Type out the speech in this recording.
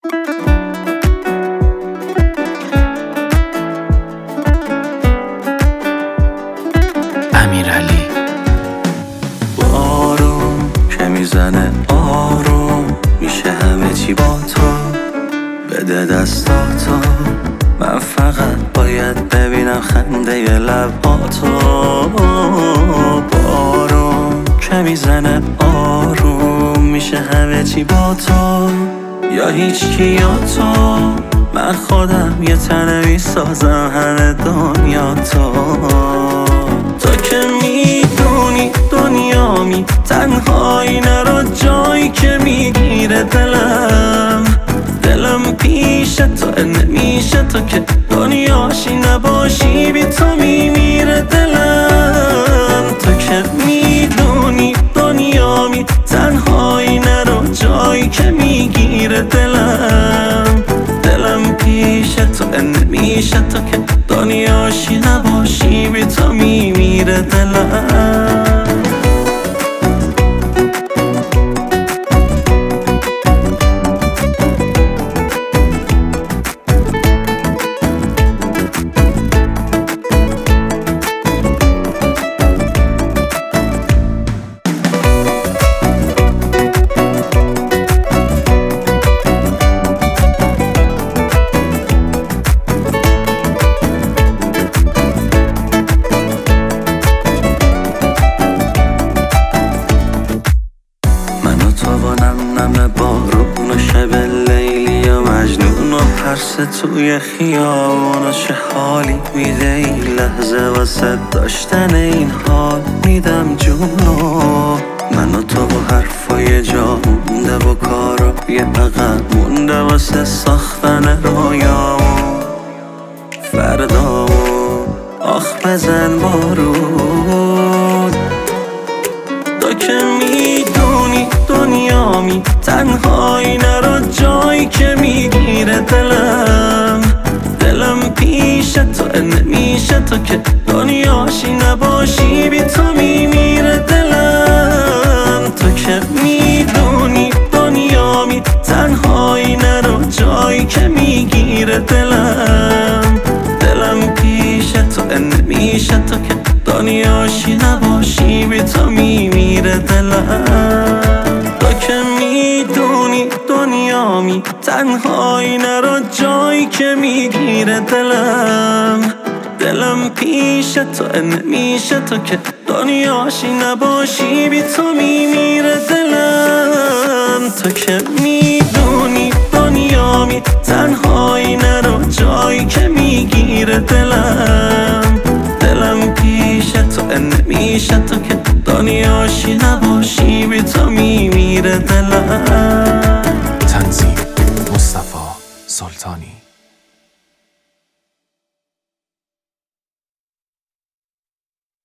امیرعلی. بارون که میزنه آروم میشه همه چی با تو، بده دستاتو، من فقط باید ببینم خنده لباتو. بارون که میزنه آروم میشه همه چی با تو، یا هیچکی یا تو، من خودم یه تنه میسازم همه دنیا تو که میدونی دنیامی تنهایی، نرو جایی که میگیره دلم پیش تو نمیشه، تو که دنیاشی نباشی بی تو میمیره دلم. تو که میدونی دنیامی تنهایی، نرو جایی که میگیره دلم پیش تو نمیشه، تو که دنیاشی نباشی بی تو میمیره دلم. نم بارون و شب لیلی و مجنون و پرس توی خیابون، و چه حالی میده این لحظه واسه داشتن این حال، میدم جونو. من و تو و حرفای جا مونده و کارا یه عقب مونده واسه ساختن رویامون فردامون. آخ بزن بارون، تو که میدونی دنیامی تنهایی، نرو جایی که میگیره دلم پیش تو نمیشه، تو که دنیاشی نباشی بی تو میمیره دلم. تو که میدونی دنیامی تنهایی، نرو جایی که میگیره دلم پیش تو نمیشه، تو که دنیاشی نباشی بی تو میمیره دلم. تو که میدونی دنیامی تنهایی، نرو جایی که میگیره دلم پیش تو نمیشه، تو که دنیاشی نباشی بی تو میمیره دلم. تو که میدونی دنیامی تنهایی، نرو جایی که میگیره دلم پیش تو نمیشه، تو که دنیاشی نباشی بی تو میمیره دلم. تنظیم مصطفی سلطانی.